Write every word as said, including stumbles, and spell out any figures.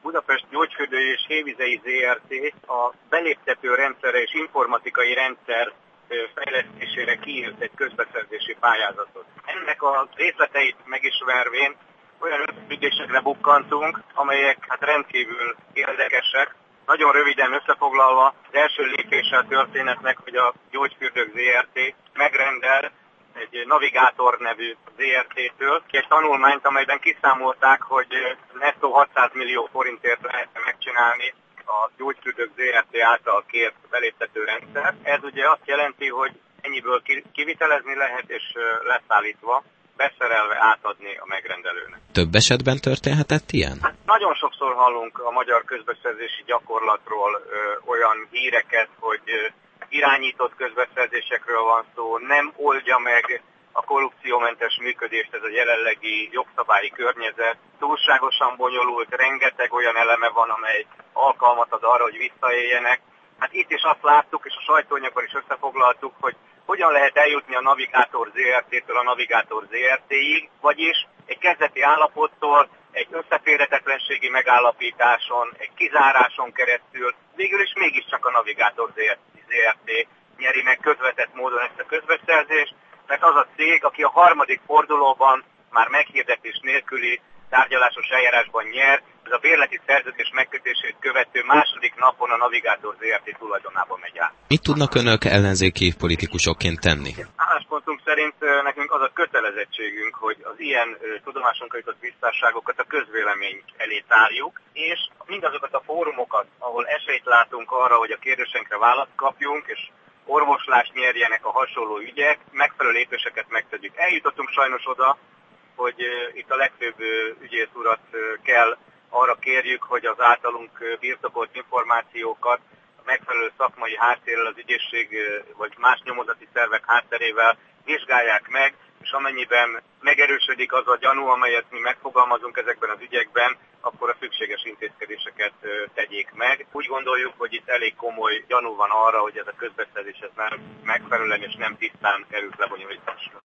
Budapest Gyógyfürdői és Hévizei zé er té a beléptető rendszere és informatikai rendszer fejlesztésére kiírt egy közbeszerzési pályázatot. Ennek a részleteit megismervén olyan összefüggésekre bukkantunk, amelyek hát rendkívül érdekesek. Nagyon röviden összefoglalva, az első lépése a történetnek, hogy a Gyógyfürdők zé er té megrendel egy Navigátor nevű zé er té-től egy tanulmányt, amelyben kiszámolták, hogy nettó hatszáz millió forintért lehetne megcsinálni a Gyógyfürdők zé er té által kért beléptető rendszer. Ez ugye azt jelenti, hogy ennyiből kivitelezni lehet, és leszállítva, beszerelve átadni a megrendelőnek. Több esetben történhetett ilyen? Hát nagyon sokszor hallunk a magyar közbeszerzési gyakorlatról ö, olyan híreket, hogy ö, irányított közbeszerzésekről van szó, nem oldja meg a korrupciómentes működést ez a jelenlegi jogszabályi környezet. Túlságosan bonyolult, rengeteg olyan eleme van, amely alkalmat ad arra, hogy visszaéljenek. Hát itt is azt láttuk, és a sajtóanyagban is összefoglaltuk, hogy hogyan lehet eljutni a Navigátor zé er té-től a Navigátor zé er té-ig, vagyis egy kezdeti állapottól egy összeférhetetlenségi megállapításon, egy kizáráson keresztül, végül is mégiscsak a Navigátor zé er té nyeri meg közvetett módon ezt a közbeszerzést, mert az a cég, aki a harmadik fordulóban már meghirdetés nélküli tárgyalásos eljárásban nyer, ez a bérleti szerződés megkötését követő második napon a Navigátor zé er té tulajdonában megy át. Mit tudnak önök ellenzéki politikusokként tenni? Álláspontunk szerint nekünk az a kötelezettségünk, hogy az ilyen tudomásunkra jutott visszásságokat a közvélemény elé tárjuk, és mindazokat a fórumokat, ahol esélyt látunk arra, hogy a kérdésünkre választ kapjunk, és orvoslást nyerjenek a hasonló ügyek, megfelelő lépéseket megtegyük. Eljutottunk sajnos oda, hogy itt a legfőbb ügyész urat kell arra kérjük, hogy az általunk birtokolt információkat a megfelelő szakmai háttérrel, az ügyészség vagy más nyomozati szervek hátterével vizsgálják meg, és amennyiben megerősödik az a gyanú, amelyet mi megfogalmazunk ezekben az ügyekben, akkor a szükséges intézkedéseket tegyék meg. Úgy gondoljuk, hogy itt elég komoly gyanú van arra, hogy ez a közbeszerzés ez nem megfelelően és nem tisztán került lebonyolításra.